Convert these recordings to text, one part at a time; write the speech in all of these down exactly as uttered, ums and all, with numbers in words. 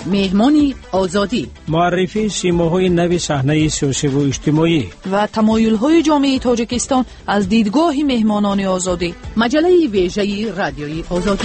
مهمانی آزادی، معرفی سیماهای نو صحنه سیاسی و اجتماعی و تمایل‌های جامعه تاجیکستان از دیدگاه مهمانان آزادی. مجله ویژه رادیوی آزادی.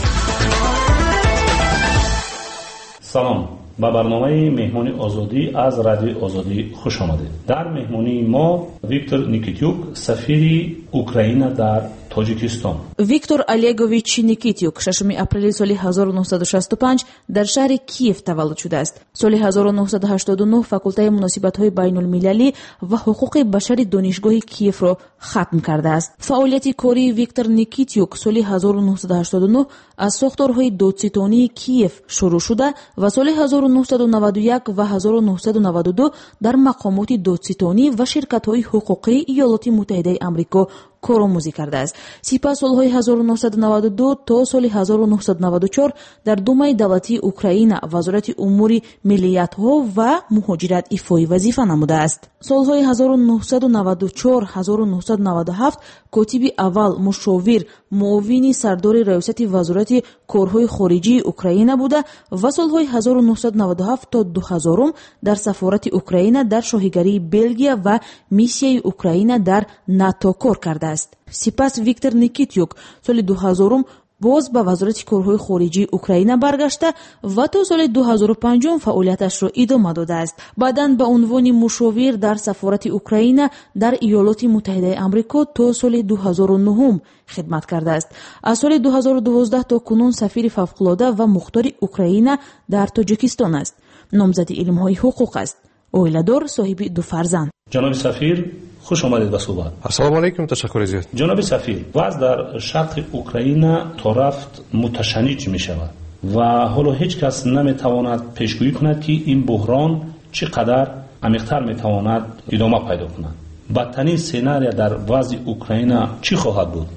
سلام، با برنامه مهمانی آزادی از رادیو آزادی خوش آمدید. در مهمانی ما ویکتور نیکیتیوک، سفیر اوکراین در تاجیکستان. ویکتور олегович نیکیتیوک ششم اپریل سال هزار و نهصد و شصت و پنج در شهر کیف تولد شده است. سال هزار و نهصد و هشتاد و نه فاکولته مناسبت‌های بین‌المللی و حقوق بشر دانشگاه کیف را ختم کرده است. فعالیت کاری ویکتور نیکیتیوک سال هزار و نهصد و هشتاد و نه از ساختارهای دادستانی کیف شروع شده و سال هزار و نهصد و نود و یک و هزار و نهصد و نود و دو در مقامات دادستانی و شرکت‌های حقوقی ایالات متحده آمریکا کارآموزی کرده است. سپس سالهای هزار و نهصد و نود و دو تا سال هزار و نهصد و نود و چهار در دومای دولتی اوکراین وزارت امور ملیت‌ها و مهاجرت ایفای وظیفه نموده است. سالهای هزار و نهصد و نود و چهار هزار و نهصد و نود و هفت کاتب اول مشاور معاون سردار ریاست وزارت کارهای خارجی اوکراین بوده و سالهای هزار و نهصد و نود و هفت تا دو هزار در سفارت اوکراین در شاهگری بلژیا و میسیای اوکراین در ناتو کار کرده است. سپس ویکتور نیکیتیوک سال دو هزار باز به وزارت کارهای خارجی اوکراین برگشته و تا سال دو هزار و پنج فعالیتش را ادامه داده است. بعداً به عنوان مشاور در سفارت اوکراین در ایالات متحده آمریکا تا سال دو هزار و نه خدمت کرده است. از سال دو هزار و دوازده تا کنون سفیر فوق‌العاده و مختار اوکراین در تاجیکستان است. نامزد علم‌های حقوق است. اویلادور، صاحب دو فرزند. جناب سفیر، خوش آمدید به صحبت. السلام علیکم، تشکر زیاد. جناب سفیر، وضع در شرق اوکراین تا رفت متشنج می شود و حالا هیچ کس نمی تواند پیشگویی کند که این بحران چقدر عمیق‌تر می تواند ادامه پیدا کند. بدترین سناریو در وضع اوکراین چی خواهد بود؟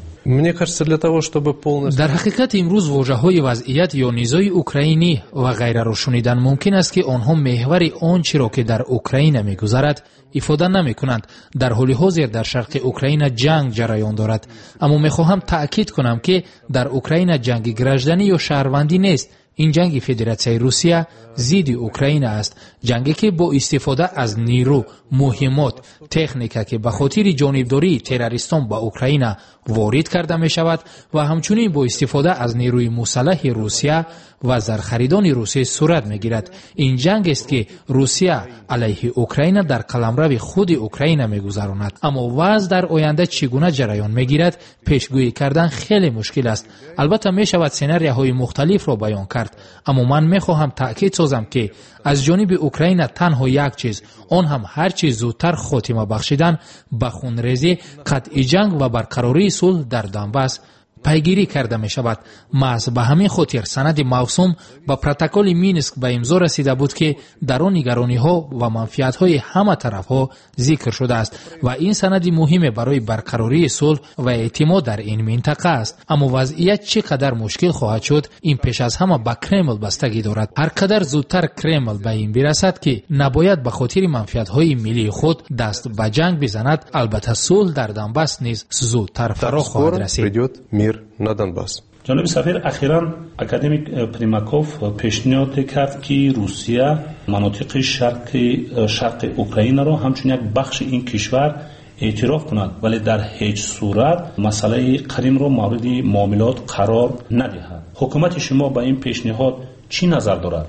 در حقیقت امروز واژه‌های وضعیت یا نیزای اوکراینی و غیره را شنیدن ممکن است که آنها محور آنچه را که در اوکراین می‌گذرد افاده نمی‌کنند. در حال حاضر در شرق اوکراین جنگ جریان دارد، اما می‌خواهم تأکید کنم که در اوکراین جنگ گرجدنی یا شهروندی نیست. این جنگ فدراسیون روسیه ضد اوکراین است، جنگی که با استفاده از نیرو، مهمات، تکنیک که به خاطر جانبداری تروریستان به اوکراین وارد کرده می شود و همچنین با استفاده از نیروی مسلح روسیه و زرخریدان روسیه صورت می گیرد. این جنگ است که روسیه علیه اوکراین در قلمرو خود اوکراین می گذراند. اما وضع در آینده چگونه جریان می گیرد پیشگویی کردن خیلی مشکل است. البته می شود سناریوهای مختلف را بیان کرد، اما من می خواهم تأکید سازم که از جانب اوکراین تنها یک چیز، آن هم هر چیز زودتر خاتمه بخشیدن به خونریزی، قطع جنگ و برقراری صلح در دونباس پیگیری کرده می شود. محض به همین خاطر سند موسوم با پروتکل مینسک به امضا رسیده بود که در آن نگرانی ها و منفعت های همه طرف ها ذکر شده است و این سند مهم برای برقراری صلح و اعتماد در این منطقه است. اما وضعیت چقدر مشکل خواهد شد این پیش از همه به کرمل بستگی دارد. هر قدر زودتر کرمل به این برسد که نباید به خاطر منفعت های ملی خود دست به جنگ بزند، البته صلح در دونباس نیز زودتر فرا خواهد رسید. на Донбасс. جناب سفیر، اخیراً اکادمیک پریماکوف پیشنهاد کرد که روسیه مناطق شرق شرق اوکراین را همچون یک بخش این کشور اعتراف کند، ولی در هیچ صورت مسئله کریم را مورد معاملات قرار ندهد. حکومت شما با این پیشنهاد چی نظر دارد؟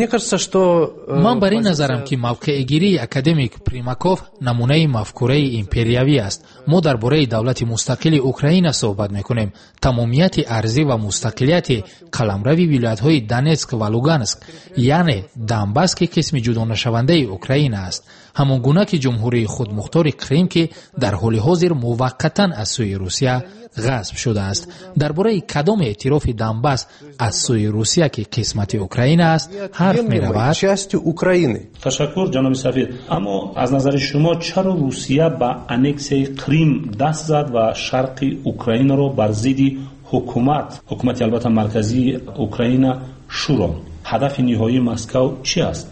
من بر این نظرم که موقع گیری اکادمیک پریماکوف نمونه مفکوره امپریوی است. ما درباره دولت مستقل اوکراین صحبت میکنیم. تمامیت ارضی و مستقلیت قلمرو ولایت‌های دونتسک و لوگانسک، یعنی دونباس که قسم جدا نشونده اوکراین است، همان گونه که جمهوری خودمختار کریم که در حال حاضر موقتا از سوی روسیه غصب شده است. درباره کدام اعتراف دونباس از سوی روسیه که قسمت اوکراین است حرف می رود. تشکر جناب سفیر. اما از نظر شما چرا روسیه به انکسی کریم دست زد و شرق اوکراین را بر ضد حکومت حکومت البته مرکزی اوکراین شوراند؟ هدف نهایی مسکو چی است؟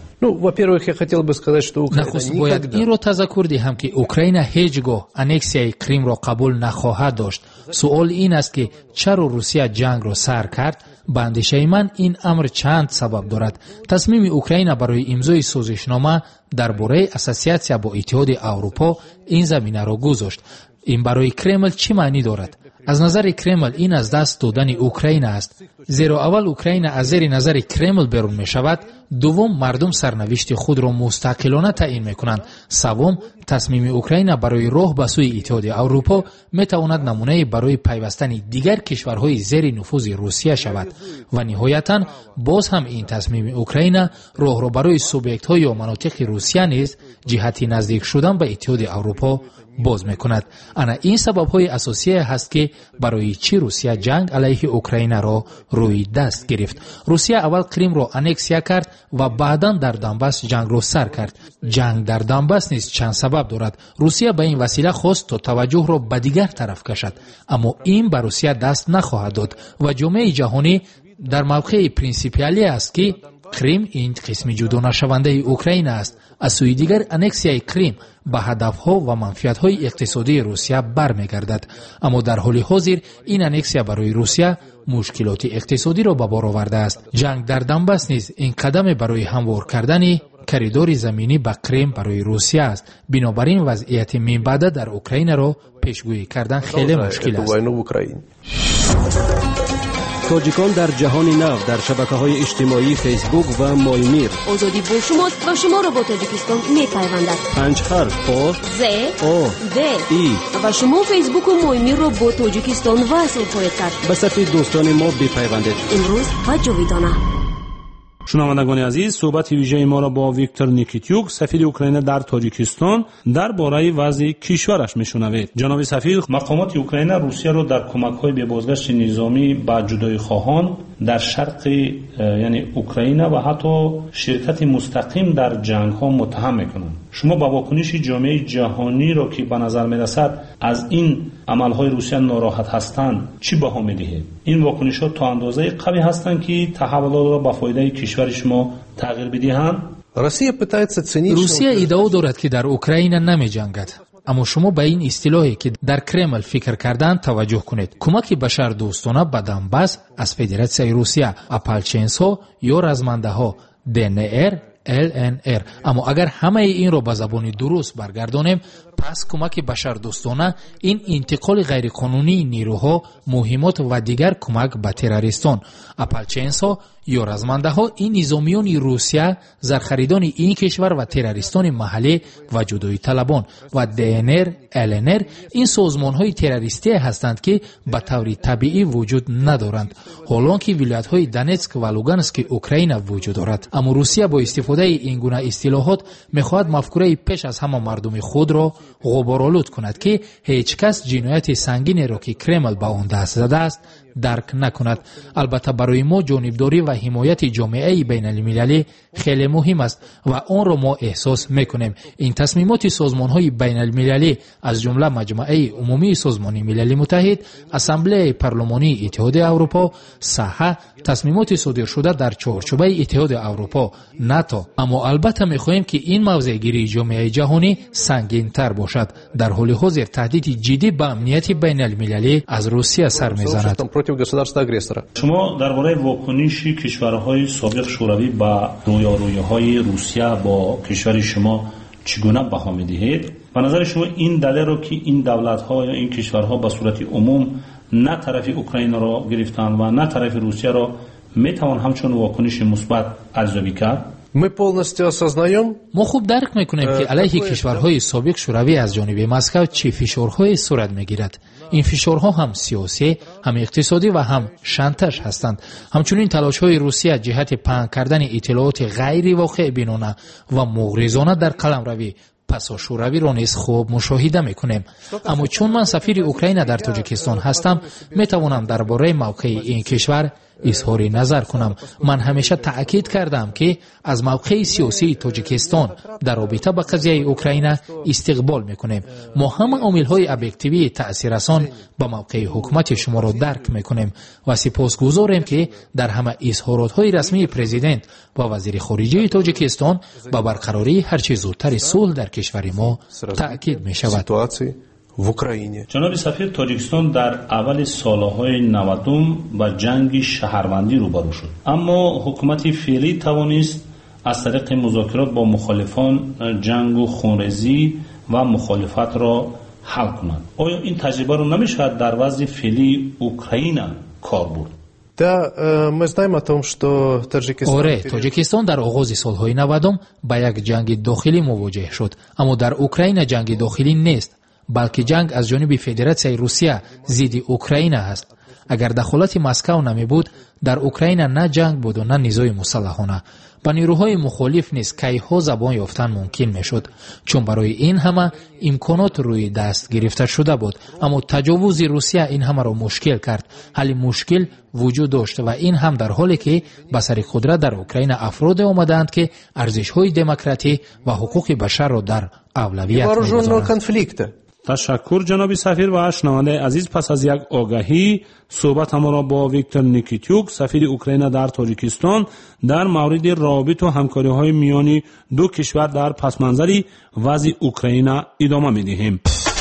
نخست باید این را تذکر دهم که اوکراین هیچگاه انکسیای کریم را قبول نخواهد داشت. سوال این است که چرا روسیه جنگ را سر کرد ба андешаи ман ин амр чанд сабаб дорад. тасмими Украина барои имзои созишнома дар бораи ассотсиатсия бо иттиҳоди Аврупо ин заминаро гузошт. ин барои Кремл чӣ маънӣ дорад? аз назари Кремл ин аз даст додани Украина аст. зеро аввал Украина аз зери назари Кремл берун мешавад, дуввум мардум сарнавишти худро мустақилона таъин мекунанд, саввум тасмими Украина барои роҳ ба сӯи иттиҳоди Аврупо метавонад намунаи барои пайвастани дигар кишварҳои зери нуфузи Русия шавад ва ниҳоятан боз ҳам ин тасмими Украина роҳро барои субъектҳо ё манотиқи Русия низ ҷиҳати наздик шудан ба иттиҳоди Аврупо боз мекунад. ана ин сабабҳои асосие ҳаст ки барои чӣ Русия ҷанг алайҳи Украинаро рӯи даст гирифт. Русия аввал Кримро аннексия кард ва баъдан дар Донбасс ҷангро сар кард. ҷанг дар Донбасс низ чанд сабаб дорад. Русия ба ин васила хост то таваҷҷӯҳро ба дигар тараф кашад, аммо ин ба Русия даст нахоҳад дод ва ҷомеаи ҷаҳонӣ дар мавқеи принсипиалӣ аст ки Крим ин қисми ҷудонашавандаи Украина аст. аз сӯи дигар аннексияи Крим ба ҳадафҳо ва манфиатҳои иқтисодии Русия бармегардад, аммо дар ҳоли ҳозир ин аннексия барои Русия мушкилоти иқтисодиро ба бор овардааст. ҷанг дар Донбасс низ ин қадаме барои ҳамвор кардани коридори заминӣ ба Крим барои Русия аст. бинобар ин вазъияти минбаъда дар Украинаро пешгӯӣ кардан хеле мушкил аст. тоҷикон дар ҷаҳони нав дар шабакаҳои иҷтимоӣ фейсбук ва моймир. озодӣ бо шумост ва шуморо бо тоҷикистон мепайвандад. панҷ харф о з о д и ва шумо фейсбуку моймирро бо тоҷикистон васл хоҳед кард. ба сафи дӯстони мо бипайвандед. имрӯз ва ҷовидона. шунавандагони азиз, суҳбати вижаи моро бо Виктор Никитюк, сафири Украина дар Тоҷикистон, дар бораи вазъи кишвараш мешунавед. ҷаноби сафир, мақомоти Украина Русияро дар кӯмакҳои бебозгашти низомӣ ба ҷудоихоҳон дар шарқи яъне Украина ва ҳатто ширкати мустақим дар ҷангҳо муттаҳам мекунанд. шумо ба вокуниши ҷомеаи ҷаҳониро ки ба назар мерасад аз ин амалҳои Русия нороҳат ҳастанд чӣ баҳо медиҳед? ин вокунишҳо то андозае қавӣ ҳастанд ки таҳаввулотро ба фоидаи кишвари шумо тағйир бидиҳанд? русия иддао дорад ки дар Украина намеҷангад. аммо шумо ба ин истилоҳе ки дар Кремл фикр карданд таваҷҷӯҳ кунед. кӯмаки башардӯстона ба Донбасс аз Федератсияи Русия, апалченсҳо ё размандаҳо ДНР, эл эн эр. аммо агар ҳамаи инро ба забони дуруст баргардонем, пас кӯмаки башардӯстона ин интиқоли ғайриқонунии нирӯҳо, муҳимот ва дигар кӯмак ба террористон. апалченсҳо ё размандаҳо ин низомиёни Русия, зархаридони ин кишвар ва террористони маҳаллӣ ва ҷудоиталабон ва ДНР, эл эн эр ин созмонҳои террористие ҳастанд ки ба таври табиӣ вуҷуд надоранд, ҳолон ки вилоятҳои Донецк ва Лугански Украина вуҷуд дорад. аммо Русия бо истифодаи ин гуна истилоҳот мехоҳад мафкураи пеш аз ҳама мардуми худро ғуборолуд кунад ки ҳеҷ кас ҷинояти сангинеро ки Кремл ба он даст задааст дарк накунад. албатта барои мо ҷонибдорӣ ва ҳимояти ҷомеаи байналмилалӣ хеле муҳим аст ва онро мо эҳсос мекунем. ин тасмимоти созмонҳои байналмилалӣ аз ҷумла маҷмӯаи умумии созмони милали муттаҳид, ассамблеяи парлумонии иттиҳоди Аврупо, саҳа, тасмимоти содиршуда дар чорчӯбаи иттиҳоди Аврупо, НАТО. аммо албатта мехоҳем ки ин мавзеъгирии ҷомеаи ҷаҳонӣ сангинтар бошад. дар ҳоли ҳозир таҳдиди ҷиддӣ ба амнияти байналмилалӣ аз Русия сар мезанад. шумо дар бораи вокуниши кишварҳои собиқ шӯравӣ ба рӯёрӯиҳои Русия бо кишвари шумо чӣ гуна баҳо медиҳед? ба назари шумо ин далелро ки ин давлатҳо ё ин кишварҳо ба сурати умум на тарафи Украинаро гирифтанд ва на тарафи Русияро метавон ҳамчун вокуниши мусбат арзёбӣ кард? мо хуб дарк мекунем ки алайҳи кишварҳои собиқ шӯравӣ аз ҷониби Москав чӣ фишорҳое сурат мегирад. ин фишорҳо ҳам сиёсӣ, ҳам иқтисодӣ ва ҳам шантаж ҳастанд. ҳамчунин талошҳои Русия ҷиҳати паҳн кардани иттилооти ғайривоқеъбинона ва муғризона дар қаламравӣ пасошӯравиро низ хуб мушоҳида мекунем. аммо чун ман сафири Украина дар Тоҷикистон ҳастам, метавонам дар бораи мавқеи ин кишвар изҳори назар кунам. ман ҳамеша таъкид кардам ки аз мавқеи сиёсии Тоҷикистон дар робита ба қазияи Украина истиқбол мекунем. мо ҳама омилҳои объективии таъсиррасон ба мавқеи ҳукумати шуморо дарк мекунем ва сипосгузорем ки дар ҳама изҳоротҳои расмии президент ва вазири хориҷии Тоҷикистон ба барқарории ҳарчи зудтари сулҳ дар кишвари мо таъкид мешавад. в Украине. جناب سفیر، تاجیکستان در اول سالهای نودم با جنگ شهروندی روبرو شد، اما حکومت فعلی توانست از طریق مذاکرات با مخالفان جنگ و خونریزی و مخالفت را حل کنند. آیا این تجربه رو نمیشود در وضع فعلی اوکراین کار برد؟ Да, мы знаем о том, что Таджикистан... آره، تاجیکستان در آغاز سالهای نودم با یک جنگ داخلی مواجه شد، اما در اوکراین جنگ داخلی نیست، بلکه جنگ از جانب فدراسیای روسیه ضد اوکراین است. اگر دخالت مسکو نمی بود، در اوکراین نه جنگ بود و نه نیروی مسلحانه. با نیروهای مخالف نیز کیها زبان یافتن ممکن میشد، چون برای این همه امکانات روی دست گرفته شده بود، اما تجاوز روسیه این همه را مشکل کرد. حل مشکل وجود داشت و این هم در حالی که به سر قدرت در اوکراین افراد آمدند که ارزش‌های دموکراسی و حقوق بشر را در اولویت می‌گذارند. تشکر جناب سفیر. و شنونده عزیز، پس از یک آگاهی صحبت ما را با ویکتور نیکیتیوک، سفیر اوکراین در تاجیکستان، در مورد روابط و همکاری‌های میان دو کشور در پس‌منظر وضع اوکراین ادامه می‌دهیم.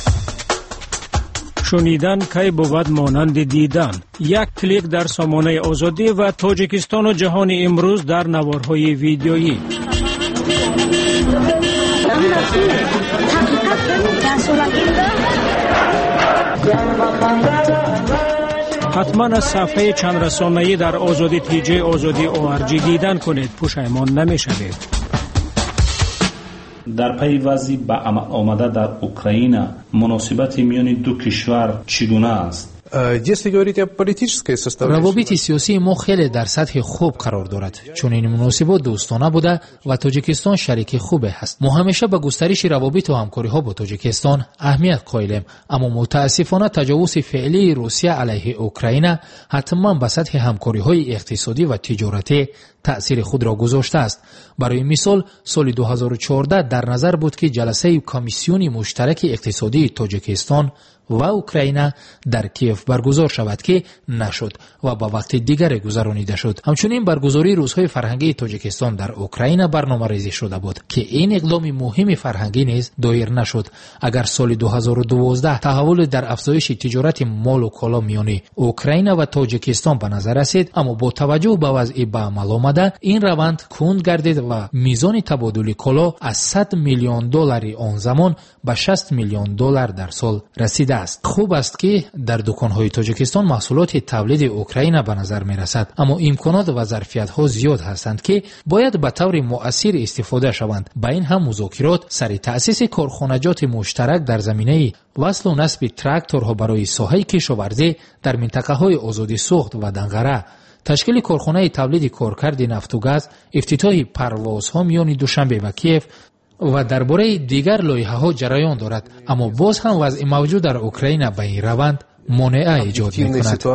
شنیدن کی بود مانند دیدن. یک کلیک در سامانه آزادی و تاجیکستان و جهان امروز در نوارهای ویدیویی. حتما از صفحه چند رسانه‌ای در آزادی تیجی آزادی او ار جی دیدن کنید، پشیمان نمی‌شوید. در پی وضع به عمل آمده در اوکراین، مناسبت میان دو کشور چگونه است؟ روابط سیاسی ما خیلی در سطح خوب قرار دارد، چون این مناسبات دوستانه بوده و تاجیکستان شریک خوبه هست. ما همیشه به گسترش روابط و همکاری ها با تاجیکستان اهمیت قائلیم، اما متاسفانه تجاوز فعلی روسیه علیه اوکراین حتما به سطح همکاری های اقتصادی و تجارتی تأثیر خود را گذاشته است. برای مثال سال دو هزار و چهارده در نظر بود که جلسه کمیسیون مشترک اقتصادی تاجیکستان و اوکراین در کیف برگزار شود که نشد و با وقت دیگر گذرانیده شد. همچنین برگزاری روزهای فرهنگی تاجیکستان در اوکراین برنامه‌ریزی شده بود که این اقدام مهم فرهنگی نیز دایر نشد. اگر سال دو هزار و دوازده تحول در افزایش تجارت مال و کالا میان اوکراین و تاجیکستان به نظر رسید، اما با توجه به وضع به عمل آمده این روند کند گردید و میزان تبادل کالا از صد میلیون دلار آن زمان به شصت میلیون دلار در سال رسید است. خوب است که در دکان‌های تاجیکستان محصولات تولید اوکراین به نظر می‌رسد، اما امکانات و ظرفیت‌ها زیاد هستند که باید به طور مؤثر استفاده شوند. با این هم مذاکرات سر تأسیس کارخانجات مشترک در زمینه وصل و نصب تراکتورها برای ساحه کشاورزی در منطقه‌های آزادی سوخت و دنگره، تشکیل کارخانه تولید کارکرد نفت و گاز، افتتاح پروازها میان دوشنبه و کیف و درباره دیگر لایحه‌ها جریان دارد، اما باز هم وضع موجود در اوکراین به این روند مانع ایجاد می‌کند.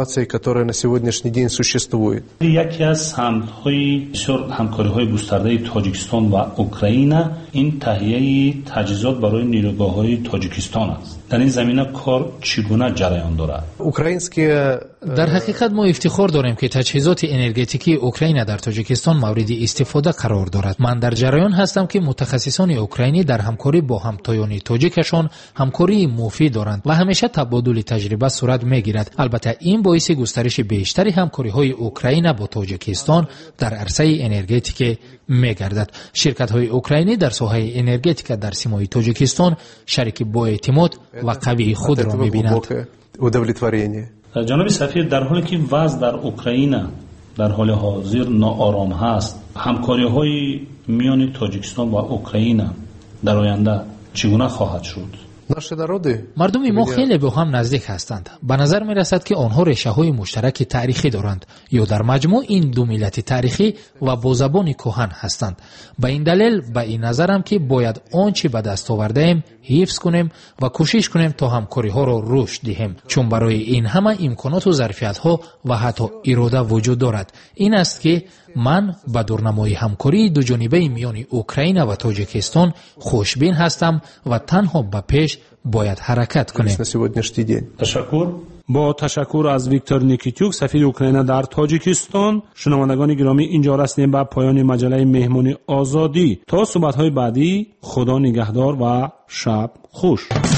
یکی از سمت‌های بسیار همکاری‌های گسترده تاجیکستان و اوکراین این تهیه تجهیزات برای نیروگاه‌های تاجیکستان است. در این زمینه کار چگونه جریان دارد؟ در حقیقت ما افتخار داریم که تجهیزات انرژتیکی اوکراین در تاجیکستان مورد استفاده قرار دارد. من در جریان هستم که متخصصان اوکراینی در همکاری با همتایان تاجیکشان همکاری مفید دارند و همیشه تبادل تجربه صورت میگیرد. البته این باعث گسترش بیشتری همکاری‌های اوکراین با تاجیکستان در عرصه انرژتیک میگردد. شرکت‌های اوکراینی در ساحه انرژتیک در سیمای تاجیکستان شریک با اعتماد و قوی خود را می‌بینند. جناب سفیر، در حالی که وضع در اوکراین در حال حاضر ناآرام هست، همکاری‌های میان تاجیکستان و اوکراین در آینده چگونه خواهد شد؟ مردم ما خیلی به هم نزدیک هستند. به نظر می رسد که آنها ریشه های مشترک تاریخی دارند یا در مجموع این دو ملت تاریخی و با زبان کهن هستند. به این دلیل به این نظرم که باید آنچه به دست آورده ایم حفظ کنیم و کوشش کنیم تا همکاری ها را رشد دهیم، چون برای این همه امکانات و ظرفیت ها و حتی اراده وجود دارد. این است که من با دورنمای همکاری دو جانبه میان اوکراین و تاجیکستان خوشبین هستم و تنها به پیش باید حرکت کنیم. تشکر. با تشکر از ویکتور نیکیتیوک، سفیر اوکراین در تاجیکستان. شنوندگان گرامی، اینجا رسیدیم به پایان مجله مهمانی آزادی. تا صحبت‌های بعدی، خدا نگهدار و شب خوش.